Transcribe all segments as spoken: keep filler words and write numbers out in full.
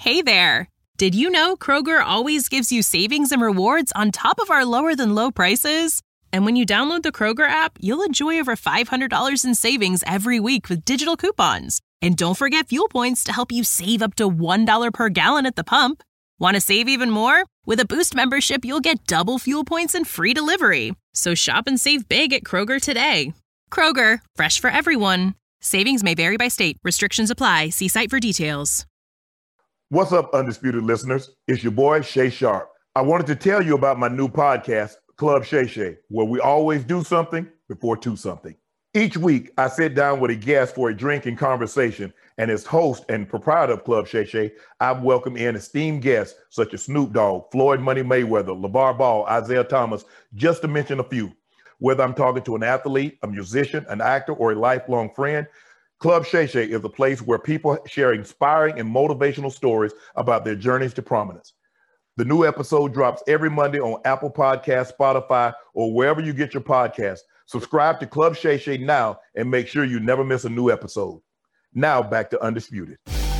Hey there! Did you know Kroger always gives you savings and rewards on top of our lower-than-low prices? And when you download the Kroger app, you'll enjoy over five hundred dollars in savings every week with digital coupons. And don't forget fuel points to help you save up to one dollar per gallon at the pump. Want to save even more? With a Boost membership, you'll get double fuel points and free delivery. So shop and save big at Kroger today. Kroger, fresh for everyone. Savings may vary by state. Restrictions apply. See site for details. What's up, Undisputed listeners? It's your boy, Shay Sharp. I wanted to tell you about my new podcast, Club Shay Shay, where we always do something before two something. Each week, I sit down with a guest for a drink and conversation, and as host and proprietor of Club Shay Shay, I welcome in esteemed guests such as Snoop Dogg, Floyd Money Mayweather, LeVar Ball, Isaiah Thomas, just to mention a few. Whether I'm talking to an athlete, a musician, an actor, or a lifelong friend, Club Shay Shay is a place where people share inspiring and motivational stories about their journeys to prominence. The new episode drops every Monday on Apple Podcasts, Spotify, or wherever you get your podcasts. Subscribe to Club Shay Shay now and make sure you never miss a new episode. Now back to Undisputed.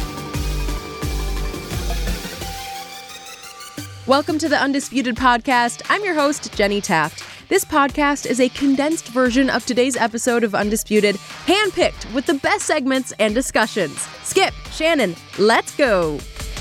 Welcome to the Undisputed Podcast. I'm your host, Jenny Taft. This podcast is a condensed version of today's episode of Undisputed, handpicked with the best segments and discussions. Skip, Shannon, let's go.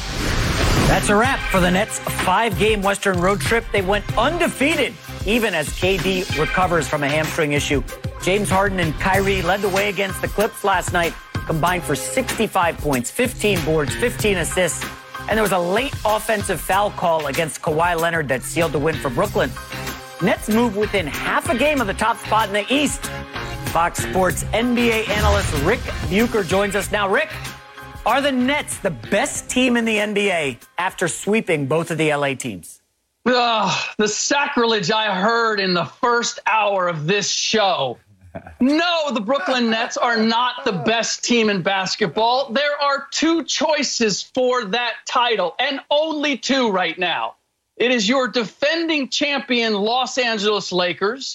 That's a wrap for the Nets' five-game Western road trip. They went undefeated, even as K D recovers from a hamstring issue. James Harden and Kyrie led the way against the Clips last night, combined for sixty-five points, fifteen boards, fifteen assists, and there was a late offensive foul call against Kawhi Leonard that sealed the win for Brooklyn. Nets move within half a game of the top spot in the East. Fox Sports N B A analyst Rick Bucher joins us now. Rick, are the Nets the best team in the N B A after sweeping both of the L A teams? Ugh, the sacrilege I heard in the first hour of this show. No, the Brooklyn Nets are not the best team in basketball. There are two choices for that title, and only two right now. It is your defending champion Los Angeles Lakers,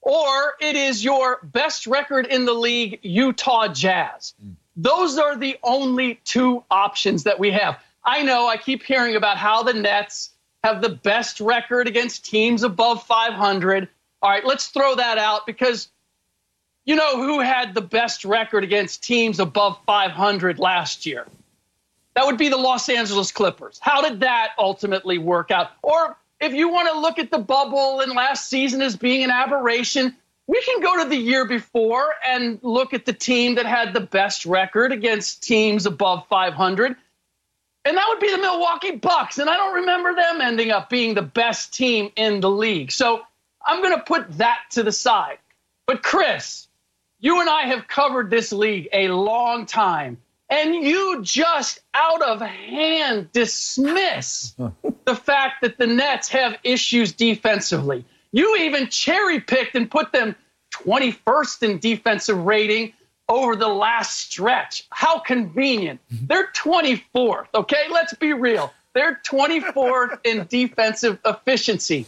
or it is your best record in the league, Utah Jazz. Those are the only two options that we have. I know I keep hearing about how the Nets have the best record against teams above five hundred. All right, let's throw that out because you know who had the best record against teams above five hundred last year? That would be the Los Angeles Clippers. How did that ultimately work out? Or if you want to look at the bubble and last season as being an aberration, we can go to the year before and look at the team that had the best record against teams above five hundred. And that would be the Milwaukee Bucks. And I don't remember them ending up being the best team in the league. So I'm going to put that to the side. But Chris, you and I have covered this league a long time. And you just out of hand dismiss the fact that the Nets have issues defensively. You even cherry-picked and put them twenty-first in defensive rating over the last stretch. How convenient. They're twenty-fourth, okay? Let's be real. They're twenty-fourth in defensive efficiency.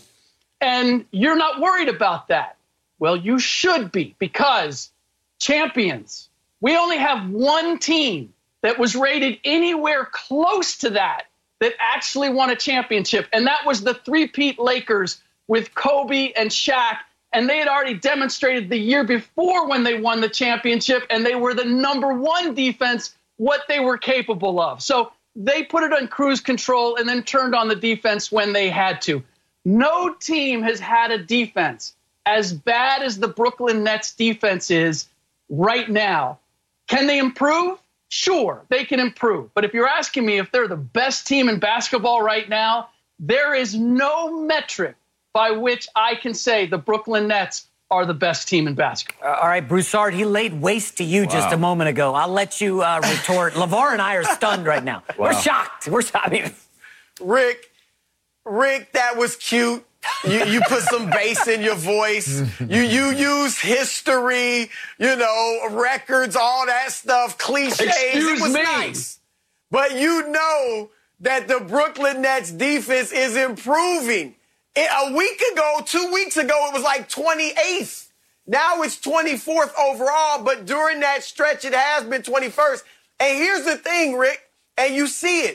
And you're not worried about that. Well, you should be, because champions, we only have one team that was rated anywhere close to that that actually won a championship, and that was the three-peat Lakers with Kobe and Shaq, and they had already demonstrated the year before when they won the championship, and they were the number one defense, what they were capable of. So they put it on cruise control and then turned on the defense when they had to. No team has had a defense as bad as the Brooklyn Nets defense is right now. Can they improve? Sure, they can improve. But if you're asking me if they're the best team in basketball right now, there is no metric by which I can say the Brooklyn Nets are the best team in basketball. Uh, all right, Broussard, he laid waste to you wow. just a moment ago. I'll let you uh, retort. LeVar and I are stunned right now. Wow. We're shocked. We're I mean, Rick, Rick, that was cute. You, you put some bass in your voice. You you use history, you know, records, all that stuff, cliches. Excuse it was me. nice. But you know that the Brooklyn Nets defense is improving. It, a week ago, two weeks ago, it was like twenty-eighth. Now it's twenty-fourth overall, but during that stretch, it has been twenty-first. And here's the thing, Rick, and you see it.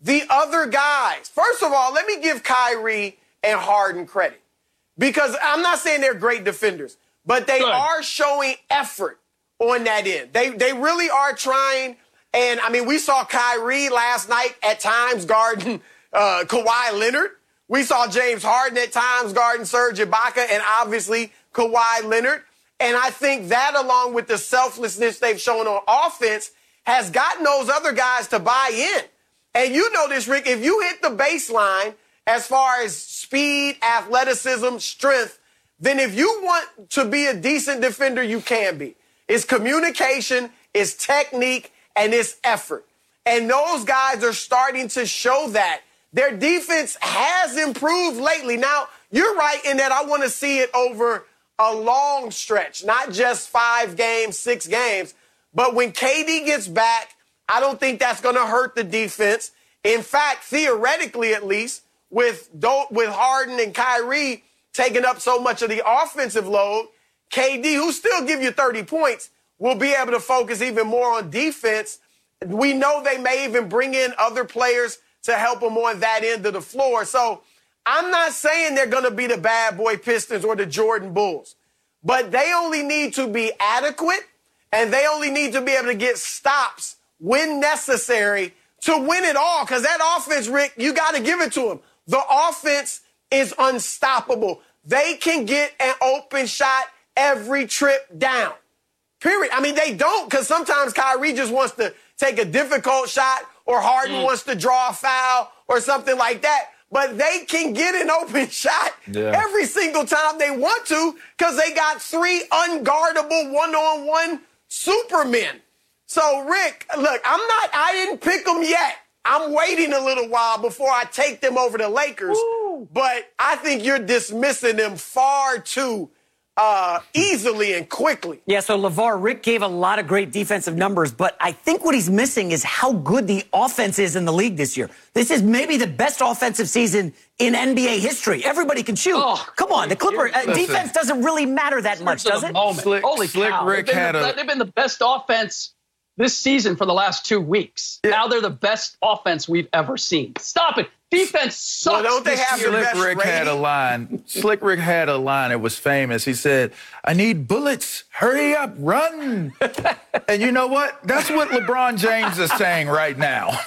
the other guys. First of all, let me give Kyrie and Harden credit, because I'm not saying they're great defenders, but they Good. are showing effort on that end. They they really are trying. And, I mean, we saw Kyrie last night at times guarding uh, Kawhi Leonard. We saw James Harden at times guarding Serge Ibaka and obviously Kawhi Leonard. And I think that, along with the selflessness they've shown on offense, has gotten those other guys to buy in. And you know this, Rick, if you hit the baseline as far as speed, athleticism, strength, then if you want to be a decent defender, you can be. It's communication, it's technique, and it's effort. And those guys are starting to show that. Their defense has improved lately. Now, you're right in that I want to see it over a long stretch, not just five games, six games. But when K D gets back, I don't think that's going to hurt the defense. In fact, theoretically at least, with, with Harden and Kyrie taking up so much of the offensive load, K D, who still give you thirty points, will be able to focus even more on defense. We know they may even bring in other players to help them on that end of the floor. So I'm not saying they're going to be the bad boy Pistons or the Jordan Bulls, but they only need to be adequate, and they only need to be able to get stops when necessary to win it all. Because that offense, Rick, you got to give it to them. The offense is unstoppable. They can get an open shot every trip down. Period. I mean, they don't, because sometimes Kyrie just wants to take a difficult shot, or Harden mm. wants to draw a foul or something like that. But they can get an open shot yeah. every single time they want to, because they got three unguardable one-on-one supermen. So, Rick, look, I'm not, I didn't pick them yet. I'm waiting a little while before I take them over the Lakers. Ooh. But I think you're dismissing them far too Uh, easily and quickly. Yeah, so LeVar, Rick gave a lot of great defensive numbers, but I think what he's missing is how good the offense is in the league this year. This is maybe the best offensive season in N B A history. Everybody can shoot. Oh, Come on, the Clipper uh, defense doesn't really matter that much, does it? Slick, Holy Slick cow. Rick had the, a... They've been the best offense this season for the last two weeks. Yeah. Now they're the best offense we've ever seen. Stop it. Defense sucks. Well, don't they have the Slick best Rick rating? had a line. Slick Rick had a line. It was famous. He said, "I need bullets. Hurry up, run." And you know what? That's what LeBron James is saying right now.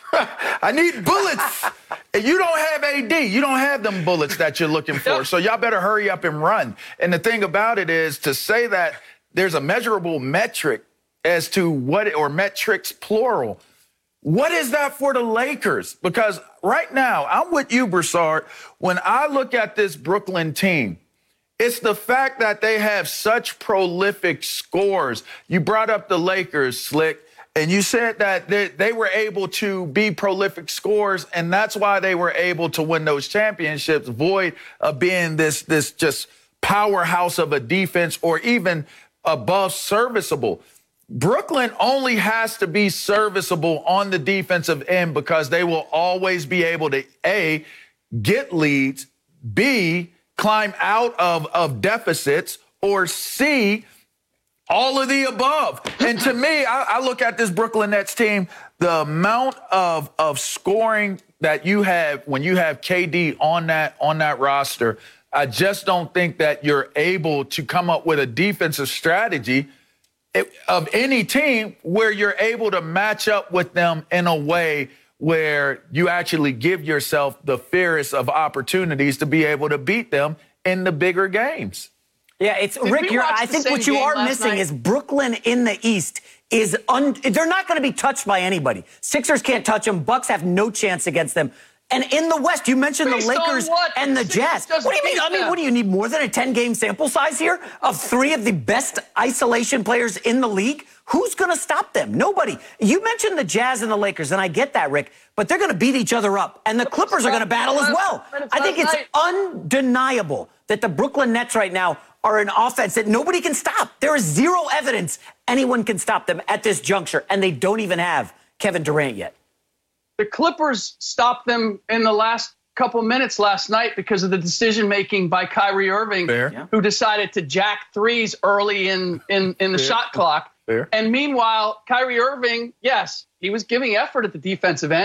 I need bullets. And you don't have A D. You don't have them bullets that you're looking for. So y'all better hurry up and run. And the thing about it is, to say that there's a measurable metric as to what, or metrics plural, what is that for the Lakers? Because right now, I'm with you, Broussard. When I look at this Brooklyn team, it's the fact that they have such prolific scores. You brought up the Lakers, Slick, and you said that they, they were able to be prolific scorers, and that's why they were able to win those championships, void of being this, this just powerhouse of a defense or even above serviceable. Brooklyn only has to be serviceable on the defensive end, because they will always be able to, A, get leads, B, climb out of, of deficits, or C, all of the above. And to me, I, I look at this Brooklyn Nets team, the amount of, of scoring that you have when you have K D on that, on that roster, I just don't think that you're able to come up with a defensive strategy of any team where you're able to match up with them in a way where you actually give yourself the fairest of opportunities to be able to beat them in the bigger games. Yeah, it's Did Rick, you're, I think what you are missing night? is Brooklyn in the East is un, they're not going to be touched by anybody. Sixers can't touch them. Bucks have no chance against them. And in the West, you mentioned Based the Lakers and the Jazz. What do you mean? I mean, what do you need, more than a ten-game sample size here of three of the best isolation players in the league? Who's going to stop them? Nobody. You mentioned the Jazz and the Lakers, and I get that, Rick, but they're going to beat each other up, and the Clippers are going to battle as well. I think it's undeniable that the Brooklyn Nets right now are an offense that nobody can stop. There is zero evidence anyone can stop them at this juncture, and they don't even have Kevin Durant yet. The Clippers stopped them in the last couple minutes last night because of the decision-making by Kyrie Irving, Fair. who decided to jack threes early in, in, in the Fair. shot clock. Fair. And meanwhile, Kyrie Irving, yes, he was giving effort at the defensive end,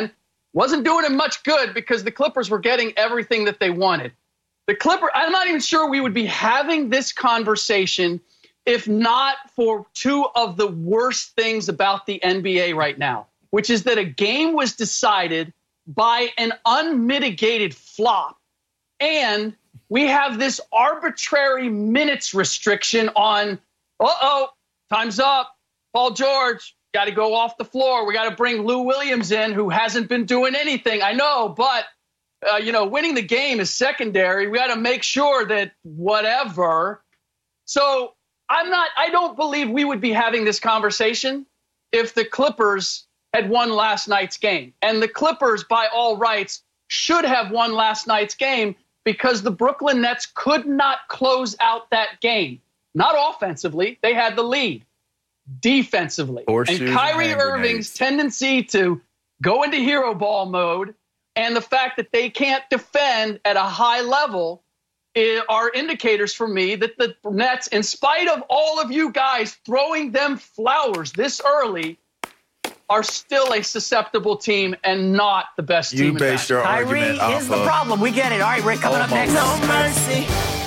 wasn't doing him much good because the Clippers were getting everything that they wanted. The Clipper, I'm not even sure we would be having this conversation if not for two of the worst things about the N B A right now, which is that a game was decided by an unmitigated flop, and we have this arbitrary minutes restriction on, uh-oh, time's up, Paul George, got to go off the floor. We got to bring Lou Williams in, who hasn't been doing anything. I know, but, uh, you know, winning the game is secondary. We got to make sure that whatever. So I'm not, I don't believe we would be having this conversation if the Clippers had won last night's game. And the Clippers, by all rights, should have won last night's game because the Brooklyn Nets could not close out that game. Not offensively. They had the lead. Defensively. And Kyrie Irving's tendency to go into hero ball mode and the fact that they can't defend at a high level are indicators for me that the Nets, in spite of all of you guys throwing them flowers this early, are still a susceptible team and not the best team. You based your argument Kyrie is the problem. We get it. All right, Rick, coming up next. No mercy.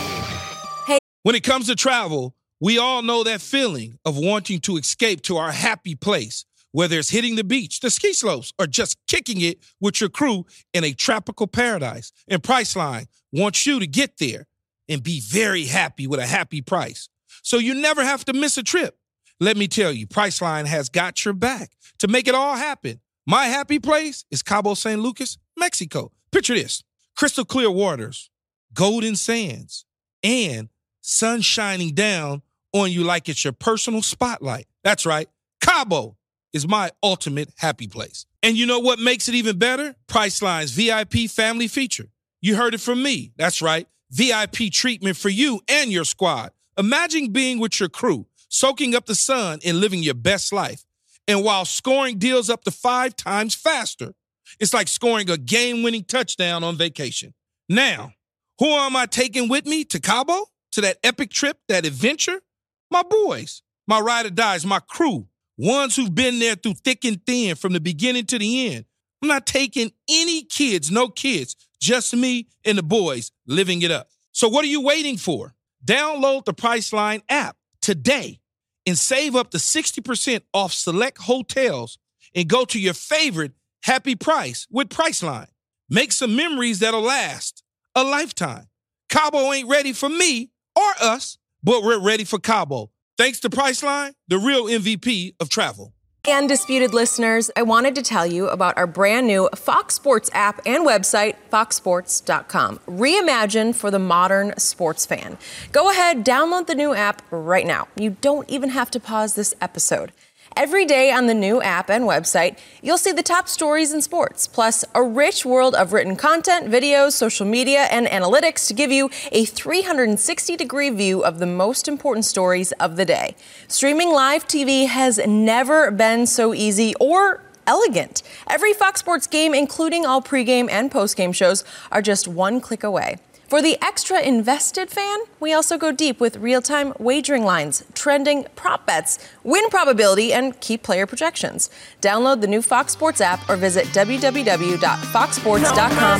Hey. When it comes to travel, we all know that feeling of wanting to escape to our happy place, whether it's hitting the beach, the ski slopes, or just kicking it with your crew in a tropical paradise. And Priceline wants you to get there and be very happy with a happy price, so you never have to miss a trip. Let me tell you, Priceline has got your back to make it all happen. My happy place is Cabo San Lucas, Mexico. Picture this: crystal clear waters, golden sands, and sun shining down on you like it's your personal spotlight. That's right. Cabo is my ultimate happy place. And you know what makes it even better? Priceline's V I P family feature. You heard it from me. That's right. V I P treatment for you and your squad. Imagine being with your crew, soaking up the sun and living your best life. And while scoring deals up to five times faster, it's like scoring a game-winning touchdown on vacation. Now, who am I taking with me to Cabo? To that epic trip, that adventure? My boys, my ride or dies, my crew, ones who've been there through thick and thin from the beginning to the end. I'm not taking any kids, no kids, just me and the boys living it up. So what are you waiting for? Download the Priceline app today and save up to sixty percent off select hotels and go to your favorite happy price with Priceline. Make some memories that'll last a lifetime. Cabo ain't ready for me or us, but we're ready for Cabo. Thanks to Priceline, the real M V P of travel. Undisputed listeners, I wanted to tell you about our brand new Fox Sports app and website, fox sports dot com. Reimagined for the modern sports fan. Go ahead, download the new app right now. You don't even have to pause this episode. Every day on the new app and website, you'll see the top stories in sports, plus a rich world of written content, videos, social media, and analytics to give you a three sixty degree view of the most important stories of the day. Streaming live T V has never been so easy or elegant. Every Fox Sports game, including all pregame and postgame shows, are just one click away. For the extra invested fan, we also go deep with real-time wagering lines, trending prop bets, win probability, and key player projections. Download the new Fox Sports app or visit w w w dot fox sports dot com.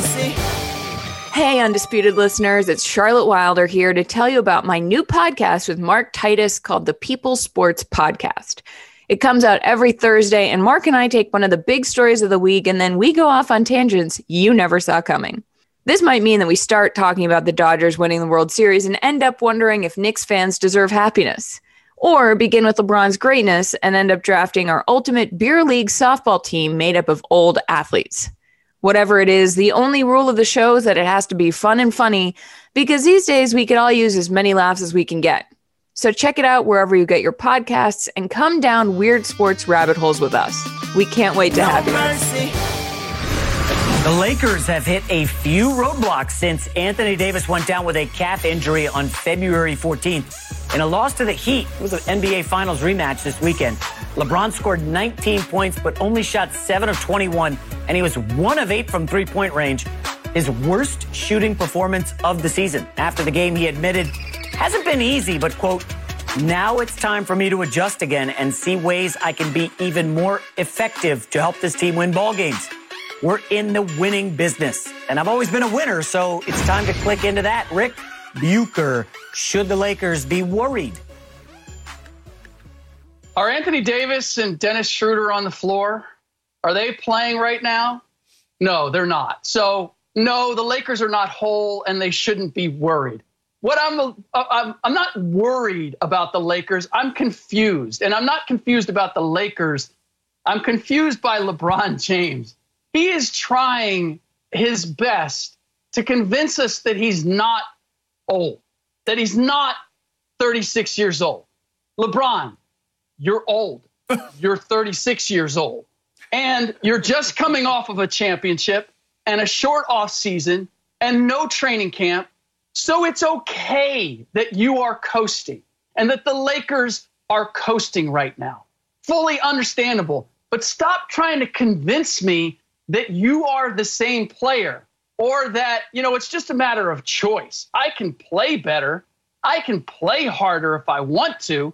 Hey, Undisputed listeners, it's Charlotte Wilder here to tell you about my new podcast with Mark Titus called the People Sports Podcast. It comes out every Thursday, and Mark and I take one of the big stories of the week, and then we go off on tangents you never saw coming. This might mean that we start talking about the Dodgers winning the World Series and end up wondering if Knicks fans deserve happiness. Or begin with LeBron's greatness and end up drafting our ultimate beer league softball team made up of old athletes. Whatever it is, the only rule of the show is that it has to be fun and funny, because these days we could all use as many laughs as we can get. So check it out wherever you get your podcasts and come down weird sports rabbit holes with us. We can't wait to have you. The Lakers have hit a few roadblocks since Anthony Davis went down with a calf injury on February fourteenth. In a loss to the Heat, it was an N B A Finals rematch this weekend. LeBron scored nineteen points, but only shot seven of twenty-one, and he was one of eight from three-point range. His worst shooting performance of the season. After the game, he admitted, hasn't been easy, but, quote, now it's time for me to adjust again and see ways I can be even more effective to help this team win ball games. We're in the winning business. And I've always been a winner, so it's time to click into that. Rick Bucher, should the Lakers be worried? Are Anthony Davis and Dennis Schroeder on the floor? Are they playing right now? No, they're not. So, no, the Lakers are not whole, and they shouldn't be worried. What I'm, I'm, I'm not worried about the Lakers. I'm confused, and I'm not confused about the Lakers. I'm confused by LeBron James. He is trying his best to convince us that he's not old, that he's not thirty-six years old. LeBron, you're old. You're thirty-six years old. And you're just coming off of a championship and a short off season and no training camp. So it's okay that you are coasting and that the Lakers are coasting right now. Fully understandable. But stop trying to convince me that you are the same player or that, you know, it's just a matter of choice. I can play better. I can play harder if I want to.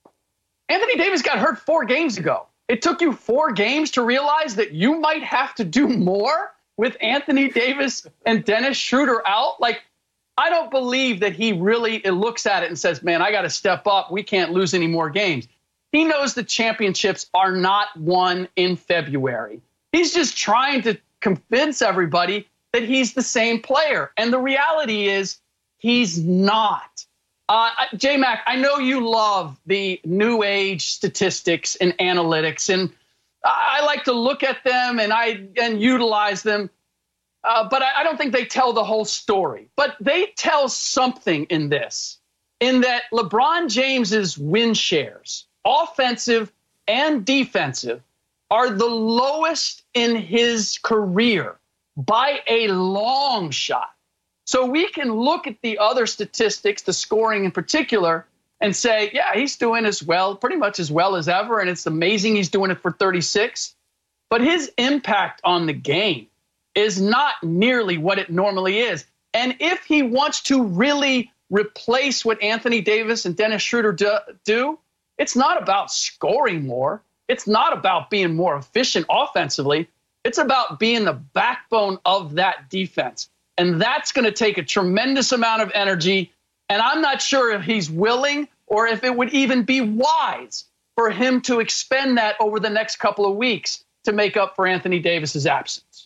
Anthony Davis got hurt four games ago. It took you four games to realize that you might have to do more with Anthony Davis and Dennis Schroeder out. Like, I don't believe that he really looks at it and says, man, I got to step up. We can't lose any more games. He knows the championships are not won in February. He's just trying to convince everybody that he's the same player. And the reality is he's not. Uh, J-Mac, I know you love the new age statistics and analytics, and I like to look at them and I and utilize them, uh, but I, I don't think they tell the whole story. But they tell something in this, in that LeBron James's win shares, offensive and defensive, are the lowest in his career by a long shot. So we can look at the other statistics, the scoring in particular, and say, yeah, he's doing as well, pretty much as well as ever, and it's amazing he's doing it for thirty-six. But his impact on the game is not nearly what it normally is. And if he wants to really replace what Anthony Davis and Dennis Schroeder do, do it's not about scoring more. It's not about being more efficient offensively. It's about being the backbone of that defense. And that's going to take a tremendous amount of energy. And I'm not sure if he's willing or if it would even be wise for him to expend that over the next couple of weeks to make up for Anthony Davis's absence.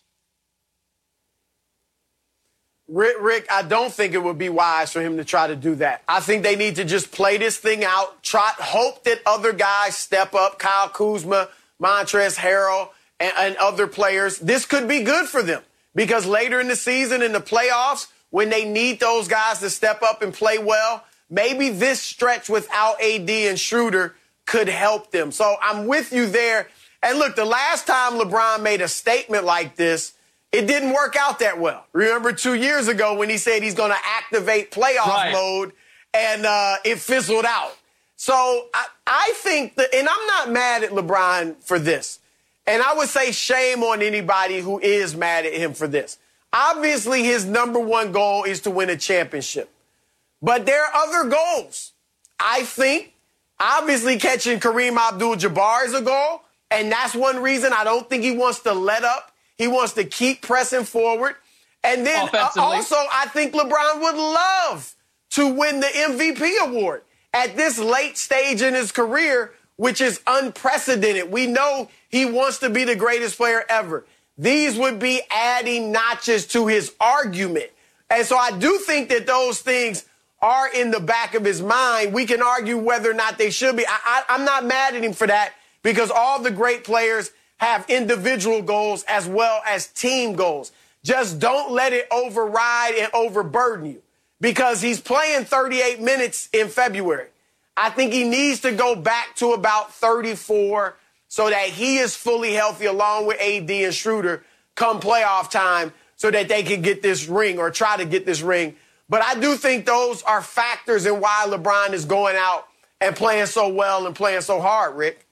Rick, Rick, I don't think it would be wise for him to try to do that. I think they need to just play this thing out, try, hope that other guys step up, Kyle Kuzma, Montrezl Harrell, and, and other players. This could be good for them. Because later in the season, in the playoffs, when they need those guys to step up and play well, maybe this stretch without A D and Schroeder could help them. So I'm with you there. And look, the last time LeBron made a statement like this, it didn't work out that well. Remember two years ago when he said he's going to activate playoff right. mode, and uh, it fizzled out. So I, I think that, and I'm not mad at LeBron for this. And I would say shame on anybody who is mad at him for this. Obviously, his number one goal is to win a championship. But there are other goals. I think, obviously, catching Kareem Abdul-Jabbar is a goal. And that's one reason I don't think he wants to let up. He wants to keep pressing forward. And then uh, also, I think LeBron would love to win the M V P award at this late stage in his career, which is unprecedented. We know he wants to be the greatest player ever. These would be adding notches to his argument. And so I do think that those things are in the back of his mind. We can argue whether or not they should be. I, I, I'm not mad at him for that because all the great players have individual goals as well as team goals. Just don't let it override and overburden you because he's playing thirty-eight minutes in February. I think he needs to go back to about thirty-four so that he is fully healthy along with A D and Schroeder come playoff time so that they can get this ring or try to get this ring. But I do think those are factors in why LeBron is going out and playing so well and playing so hard, Rick.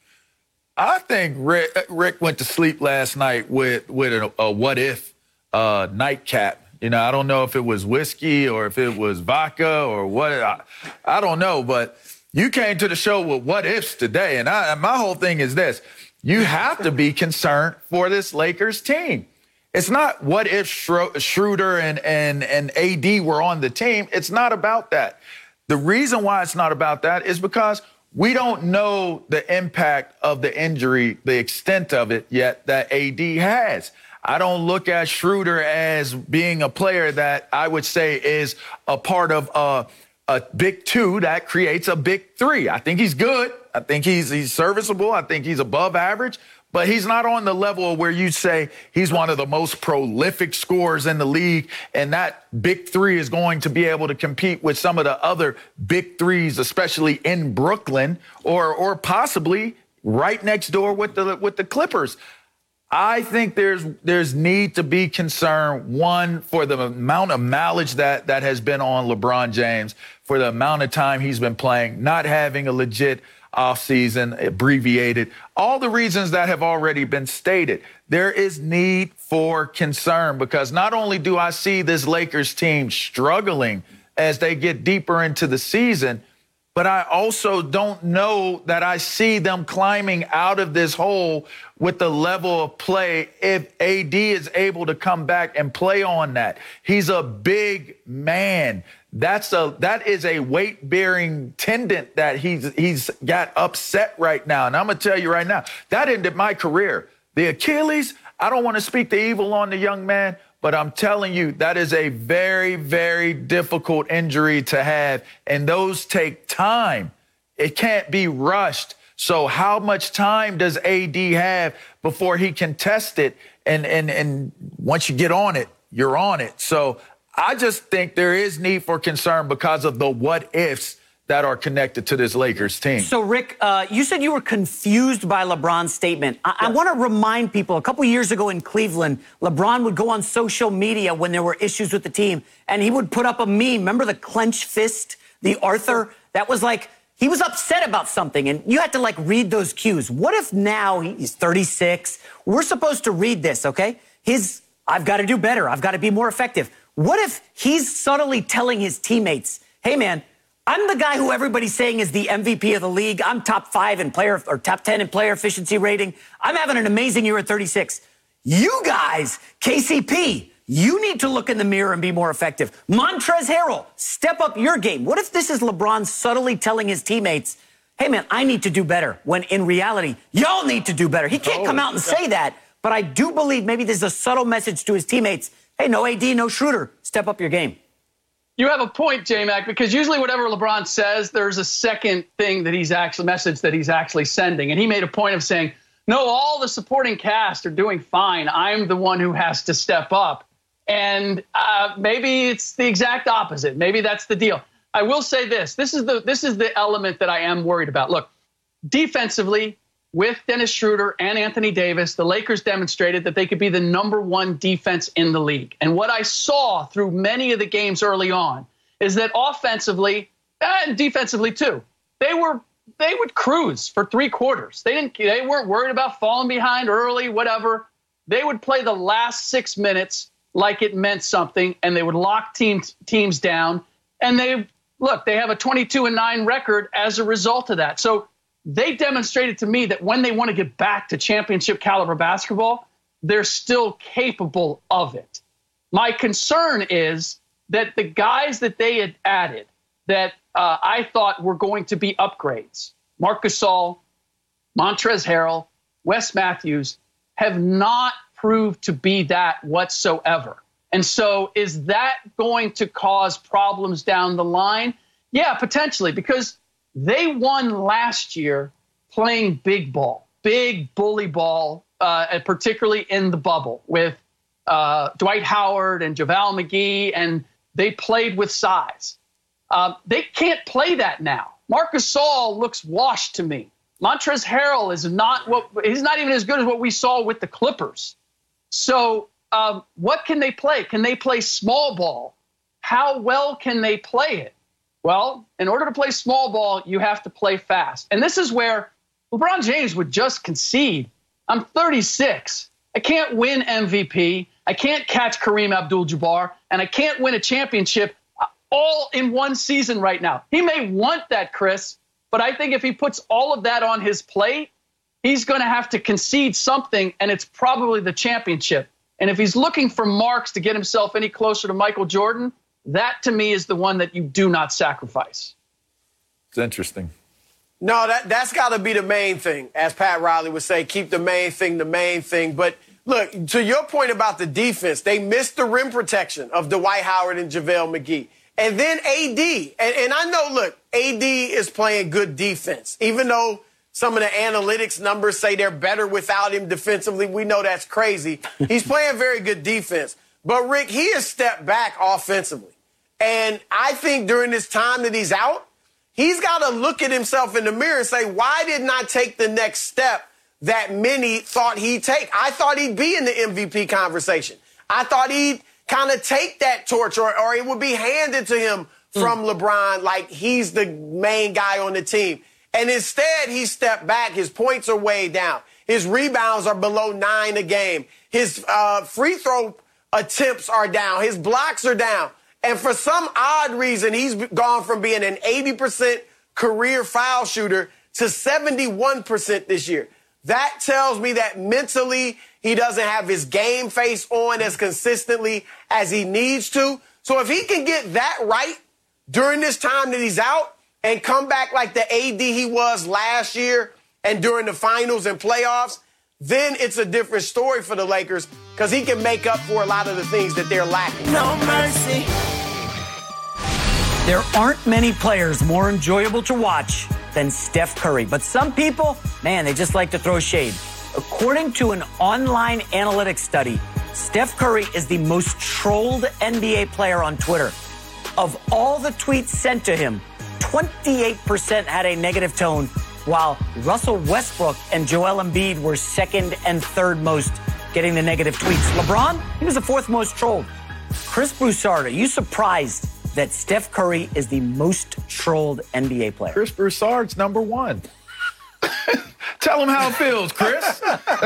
I think Rick, Rick went to sleep last night with, with a, a what-if uh, nightcap. You know, I don't know if it was whiskey or if it was vodka or what. I, I don't know, but you came to the show with what ifs today, and, I, and my whole thing is this. You have to be concerned for this Lakers team. It's not what if Schroeder and, and, and A D were on the team. It's not about that. The reason why it's not about that is because we don't know the impact of the injury, the extent of it yet that A D has. I don't look at Schroeder as being a player that I would say is a part of a, a big two that creates a big three. I think he's good. I think he's he's serviceable. I think he's above average. But he's not on the level where you say he's one of the most prolific scorers in the league, and that big three is going to be able to compete with some of the other big threes, especially in Brooklyn, or or possibly right next door with the with the Clippers. I think there's there's need to be concern, one, for the amount of mileage that that has been on LeBron James, for the amount of time he's been playing, not having a legit offseason, abbreviated, all the reasons that have already been stated. There is need for concern because not only do I see this Lakers team struggling as they get deeper into the season, but I also don't know that I see them climbing out of this hole with the level of play if A D is able to come back and play on that. He's a big man. That's a that is a weight-bearing tendon that he's he's got upset right now. And I'm going to tell you right now, that ended my career. The Achilles, I don't want to speak the evil on the young man, but I'm telling you, that is a very, very difficult injury to have. And those take time. It can't be rushed. So how much time does A D have before he can test it? And and and once you get on it, you're on it. So I just think there is need for concern because of the what ifs that are connected to this Lakers team. So, Rick, uh, you said you were confused by LeBron's statement. I, yeah. I want to remind people, a couple years ago in Cleveland, LeBron would go on social media when there were issues with the team, and he would put up a meme. Remember the clenched fist, the Arthur? That was like, he was upset about something, and you had to, like, read those cues. What if now he's thirty-six? We're supposed to read this, okay? His, I've got to do better. I've got to be more effective. What if he's subtly telling his teammates, hey, man, I'm the guy who everybody's saying is the M V P of the league. I'm top five in player or top ten in player efficiency rating. I'm having an amazing year at thirty-six. You guys, K C P, you need to look in the mirror and be more effective. Montrezl Harrell, step up your game. What if this is LeBron subtly telling his teammates, hey, man, I need to do better, when in reality, y'all need to do better. He can't come out and say that, but I do believe maybe there's a subtle message to his teammates. Hey, no A D, no Schroeder. Step up your game. You have a point, J-Mac, because usually whatever LeBron says, there's a second thing that he's actually, message that he's actually sending. And he made a point of saying, no, all the supporting cast are doing fine. I'm the one who has to step up. And uh, maybe it's the exact opposite. Maybe that's the deal. I will say this. This is the, this is the element that I am worried about. Look, defensively, with Dennis Schroeder and Anthony Davis, the Lakers demonstrated that they could be the number one defense in the league. And what I saw through many of the games early on is that offensively and defensively too, they were they would cruise for three quarters. They didn't they weren't worried about falling behind early, whatever. They would play the last six minutes like it meant something, and they would lock teams teams down. And they look, they have a twenty-two and nine record as a result of that. So they demonstrated to me that when they want to get back to championship caliber basketball, they're still capable of it. My concern is that the guys that they had added that uh, I thought were going to be upgrades, Marc Gasol, Montrezl Harrell, Wes Matthews, have not proved to be that whatsoever. And so is that going to cause problems down the line? Yeah, potentially, because they won last year playing big ball, big bully ball, uh, and particularly in the bubble with uh, Dwight Howard and JaVale McGee, and they played with size. Uh, they can't play that now. Marc Gasol looks washed to me. Montrezl Harrell is not what he's not even as good as what we saw with the Clippers. So um, what can they play? Can they play small ball? How well can they play it? Well, in order to play small ball, you have to play fast. And this is where LeBron James would just concede. I'm thirty-six. I can't win M V P. I can't catch Kareem Abdul-Jabbar. And I can't win a championship all in one season right now. He may want that, Chris, but I think if he puts all of that on his plate, he's going to have to concede something, and it's probably the championship. And if he's looking for marks to get himself any closer to Michael Jordan, that to me is the one that you do not sacrifice. It's interesting. No, that, that's got to be the main thing. As Pat Riley would say, keep the main thing the main thing. But look, to your point about the defense, they missed the rim protection of Dwight Howard and JaVale McGee. And then A D. And, and I know, look, A D is playing good defense. Even though some of the analytics numbers say they're better without him defensively, we know that's crazy. He's playing very good defense. But, Rick, he has stepped back offensively. And I think during this time that he's out, he's got to look at himself in the mirror and say, why didn't I take the next step that many thought he'd take? I thought he'd be in the M V P conversation. I thought he'd kind of take that torch, or, or it would be handed to him from mm. LeBron like he's the main guy on the team. And instead, he stepped back. His points are way down. His rebounds are below nine a game. His uh, free throw attempts are down. His blocks are down. And for some odd reason, he's gone from being an eighty percent career foul shooter to seventy-one percent this year. That tells me that mentally he doesn't have his game face on as consistently as he needs to. So if he can get that right during this time that he's out and come back like the A D he was last year and during the finals and playoffs, then it's a different story for the Lakers because he can make up for a lot of the things that they're lacking. No mercy. There aren't many players more enjoyable to watch than Steph Curry, but some people, man, they just like to throw shade. According to an online analytics study, Steph Curry is the most trolled N B A player on Twitter. Of all the tweets sent to him, twenty-eight percent had a negative tone, while Russell Westbrook and Joel Embiid were second and third most getting the negative tweets. LeBron, he was the fourth most trolled. Chris Broussard, are you surprised that Steph Curry is the most trolled N B A player? Chris Broussard's number one. Tell him how it feels, Chris.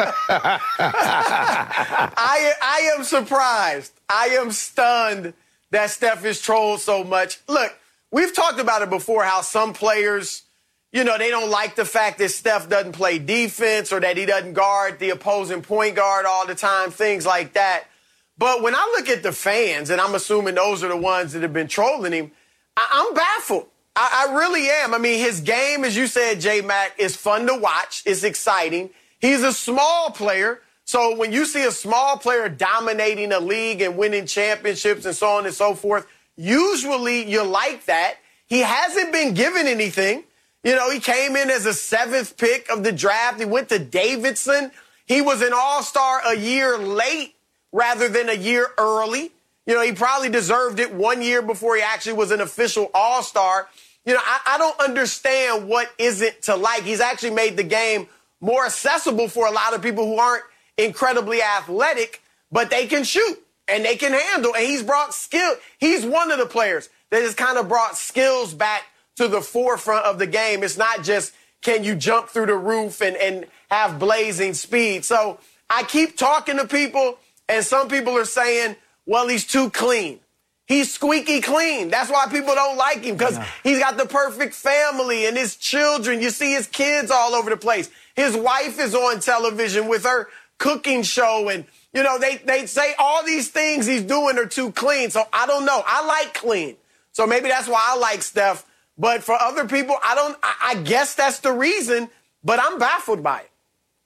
I, I am surprised. I am stunned that Steph is trolled so much. Look, we've talked about it before, how some players, you know, they don't like the fact that Steph doesn't play defense or that he doesn't guard the opposing point guard all the time, things like that. But when I look at the fans, and I'm assuming those are the ones that have been trolling him, I- I'm baffled. I-, I really am. I mean, his game, as you said, J-Mac, is fun to watch. It's exciting. He's a small player. So when you see a small player dominating a league and winning championships and so on and so forth, usually you like that. He hasn't been given anything. You know, he came in as a seventh pick of the draft. He went to Davidson. He was an all-star a year late rather than a year early. You know, he probably deserved it one year before he actually was an official all-star. You know, I, I don't understand what isn't to like. He's actually made the game more accessible for a lot of people who aren't incredibly athletic, but they can shoot and they can handle. And he's brought skill. He's one of the players that has kind of brought skills back to the forefront of the game. It's not just, can you jump through the roof and, and have blazing speed? So I keep talking to people, and some people are saying, well, he's too clean. He's squeaky clean. That's why people don't like him, because yeah. he's got the perfect family and his children. You see his kids all over the place. His wife is on television with her cooking show, and, you know, they, they say all these things he's doing are too clean. So I don't know. I like clean. So maybe that's why I like Steph. But for other people, I don't, I, I guess that's the reason, but I'm baffled by it.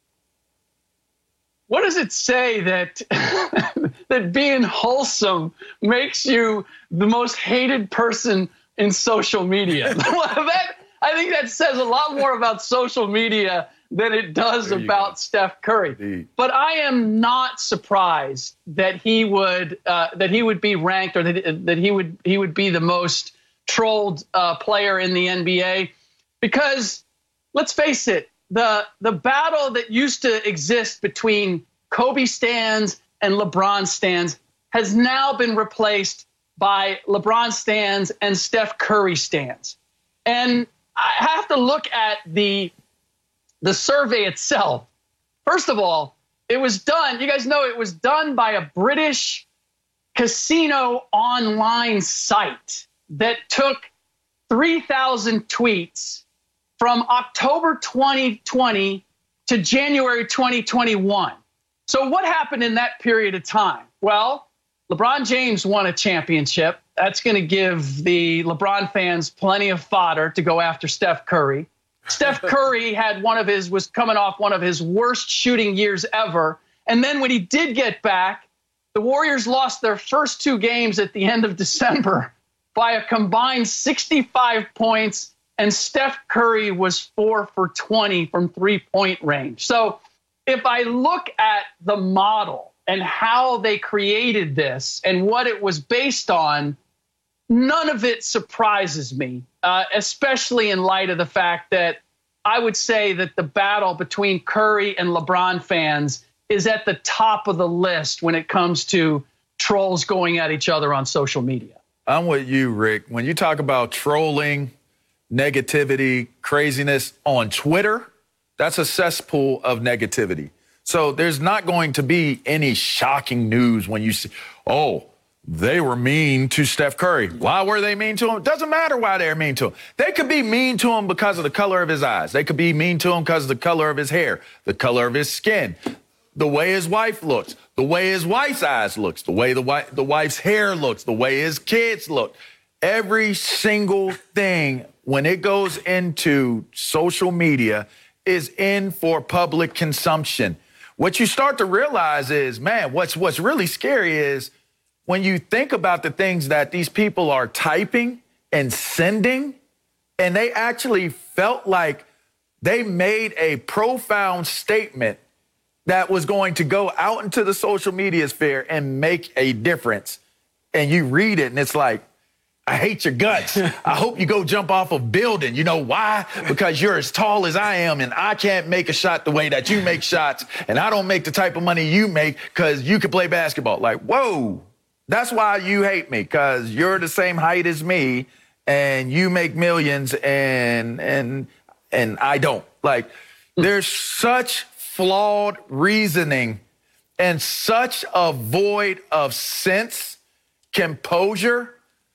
What does it say that that being wholesome makes you the most hated person in social media? that, I think that says a lot more about social media than it does about go. Steph Curry. Indeed. But I am not surprised that he would uh, that he would be ranked, or that that he would he would be the most trolled uh, player in the N B A, because let's face it, the the battle that used to exist between Kobe stans and LeBron stans has now been replaced by LeBron stans and Steph Curry stans. And I have to look at the the survey itself. First of all, it was done, you guys know it was done by a British casino online site that took three thousand tweets from October twenty twenty to January twenty twenty-one. So what happened in that period of time? Well, LeBron James won a championship. That's going to give the LeBron fans plenty of fodder to go after Steph Curry. Steph Curry had one of his, was coming off one of his worst shooting years ever. And then when he did get back, the Warriors lost their first two games at the end of December by a combined sixty-five points, and Steph Curry was four for twenty from three-point range. So if I look at the model and how they created this and what it was based on, none of it surprises me, uh, especially in light of the fact that I would say that the battle between Curry and LeBron fans is at the top of the list when it comes to trolls going at each other on social media. I'm with you, Rick. When you talk about trolling, negativity, craziness on Twitter, that's a cesspool of negativity. So there's not going to be any shocking news when you see, oh, they were mean to Steph Curry. Why were they mean to him? Doesn't matter why they're mean to him. They could be mean to him because of the color of his eyes. They could be mean to him because of the color of his hair, the color of his skin, the way his wife looks, the way his wife's eyes looks, the way the, wife, the wife's hair looks, the way his kids look. Every single thing, when it goes into social media, is in for public consumption. What you start to realize is, man, what's what's really scary is when you think about the things that these people are typing and sending, and they actually felt like they made a profound statement that was going to go out into the social media sphere and make a difference. And you read it and it's like, I hate your guts. I hope you go jump off a building. You know why? Because you're as tall as I am and I can't make a shot the way that you make shots. And I don't make the type of money you make because you can play basketball. Like, whoa, that's why you hate me, because you're the same height as me and you make millions and and and I don't. Like, there's such flawed reasoning and such a void of sense, composure,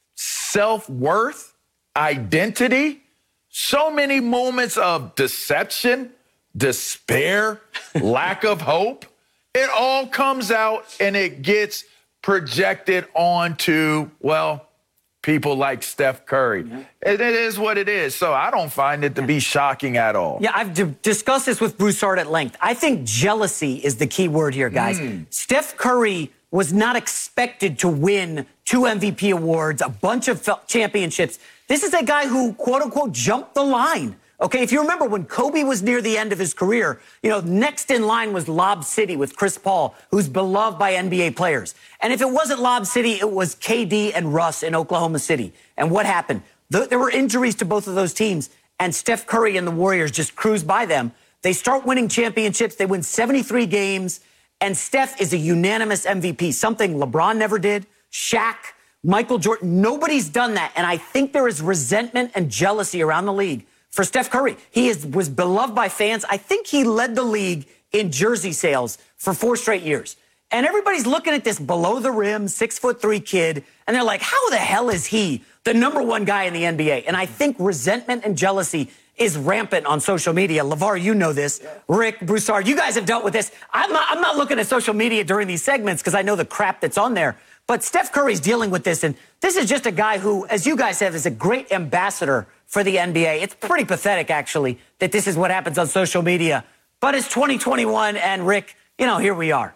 self-worth, identity, so many moments of deception, despair, lack of hope. It all comes out and it gets projected onto, well, people like Steph Curry. Mm-hmm. It, it is what it is. So I don't find it to be shocking at all. Yeah, I've d- discussed this with Broussard at length. I think jealousy is the key word here, guys. Mm. Steph Curry was not expected to win two M V P awards, a bunch of championships. This is a guy who, quote unquote, jumped the line. Okay, if you remember when Kobe was near the end of his career, you know, next in line was Lob City with Chris Paul, who's beloved by N B A players. And if it wasn't Lob City, it was K D and Russ in Oklahoma City. And what happened? Th- there were injuries to both of those teams, and Steph Curry and the Warriors just cruised by them. They start winning championships. They win seventy-three games, and Steph is a unanimous M V P, something LeBron never did, Shaq, Michael Jordan. Nobody's done that, and I think there is resentment and jealousy around the league for Steph Curry. He is, was beloved by fans. I think he led the league in jersey sales for four straight years. And everybody's looking at this below the rim, six foot three kid, and they're like, how the hell is he the number one guy in the N B A? And I think resentment and jealousy is rampant on social media. LeVar, you know this. Yeah. Rick, Broussard, you guys have dealt with this. I'm not, I'm not looking at social media during these segments because I know the crap that's on there. But Steph Curry's dealing with this, and this is just a guy who, as you guys have, is a great ambassador for the N B A. It's pretty pathetic, actually, that this is what happens on social media. But it's twenty twenty-one, and Rick, you know, here we are.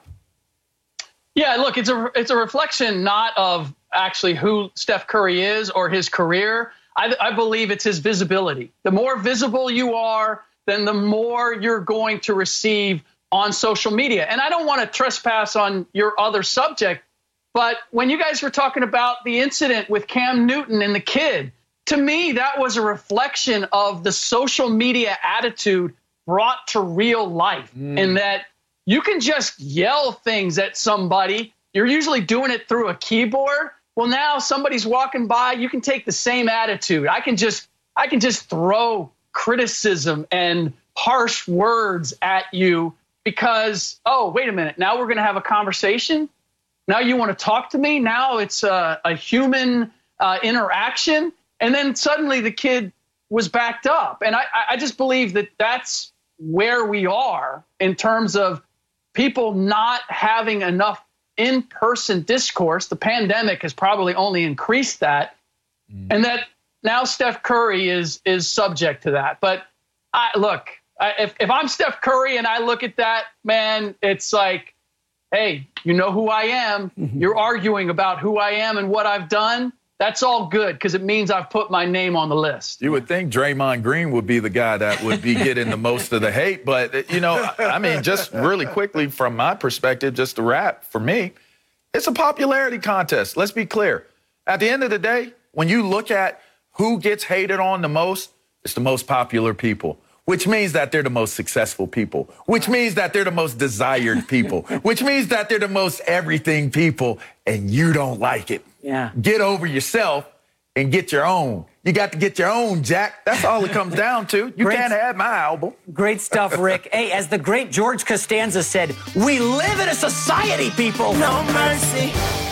Yeah, look, it's a it's a reflection not of actually who Steph Curry is or his career. I, I believe it's his visibility. The more visible you are, then the more you're going to receive on social media. And I don't want to trespass on your other subject, but when you guys were talking about the incident with Cam Newton and the kid, to me, that was a reflection of the social media attitude brought to real life, mm. in that you can just yell things at somebody. You're usually doing it through a keyboard. Well, now somebody's walking by, you can take the same attitude. I can just I can just throw criticism and harsh words at you because, oh, wait a minute, now we're going to have a conversation? Now you want to talk to me? Now it's a, a human uh, interaction? And then suddenly the kid was backed up. And I, I just believe that that's where we are in terms of people not having enough in-person discourse. The pandemic has probably only increased that. Mm. And that now Steph Curry is is subject to that. But I, look, I, if, if I'm Steph Curry and I look at that, man, it's like, hey, you know who I am. Mm-hmm. You're arguing about who I am and what I've done. That's all good because it means I've put my name on the list. You would think Draymond Green would be the guy that would be getting the most of the hate. But, you know, I mean, just really quickly from my perspective, just to wrap, for me, it's a popularity contest. Let's be clear. At the end of the day, when you look at who gets hated on the most, it's the most popular people, which means that they're the most successful people, which means that they're the most desired people, which means that they're the most everything people, and you don't like it. Yeah. Get over yourself and get your own. You got to get your own, Jack. That's all it comes down to. You great, can't have my album. Great stuff, Rick. Hey, as the great George Costanza said, we live in a society, people. No mercy.